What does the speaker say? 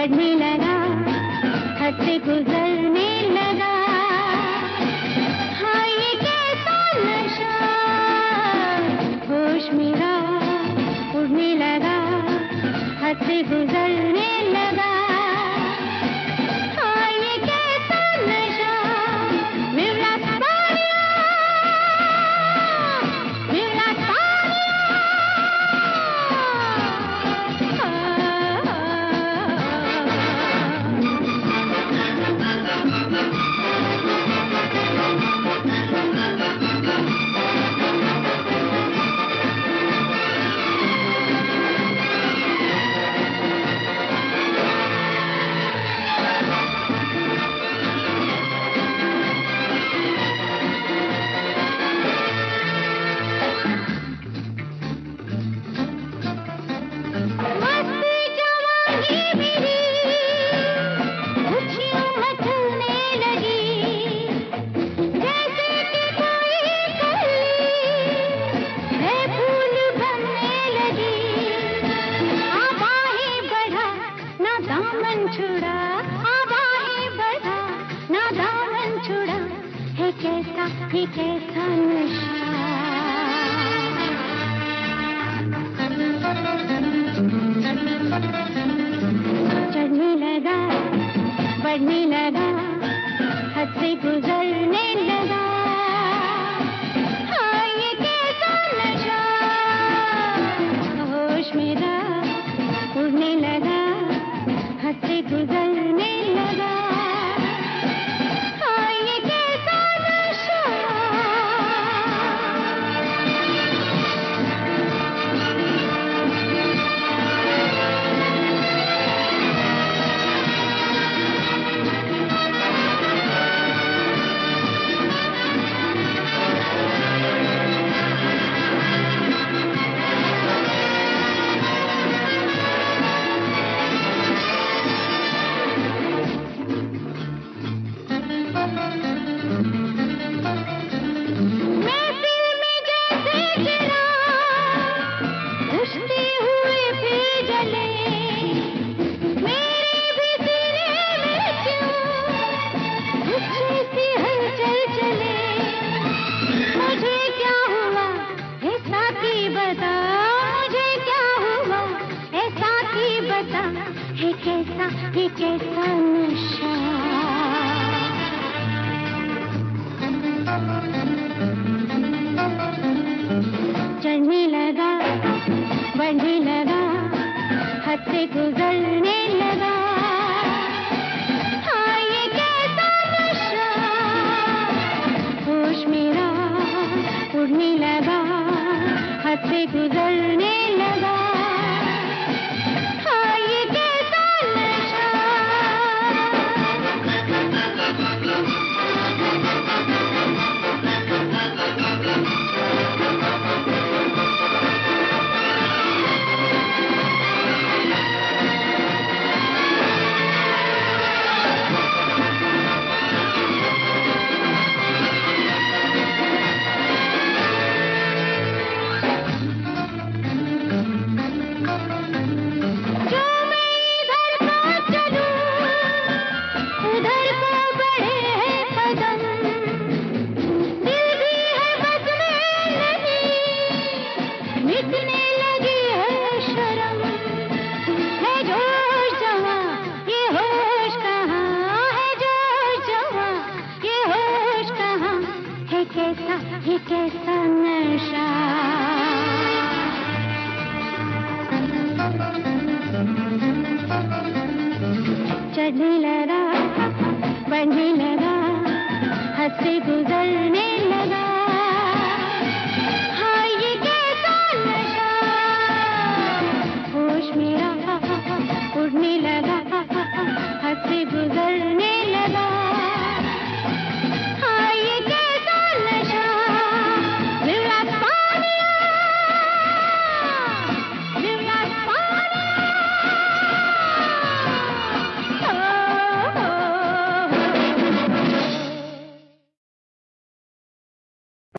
बढ़ने लगा, हद से गुजरने लगा। हाँ ये कैसा नशा, होश मेरा उड़ने लगा, हद से गुजरने लगा। हाँ ये कैसा नशा, विवलास पानिया, विवलास पानिया। ये कैसा नशा, चढ़ने लगा, बढ़ने लगा, हद से गुजरने लगा। हाँ ये कैसा नशा, होश मेरा उड़ने लगा, हद से गुजरने लगा। ये कैसा नशा, चढ़ने लगा, बढ़ने लगा, हद से गुजरने लगा। हाँ ये कैसा नशा, होश मेरा उड़ने लगा, हद से गुजरने लगा। ये कैसा नशा, चढ़ने लगा, बढ़ने लगा, हद से गुजरने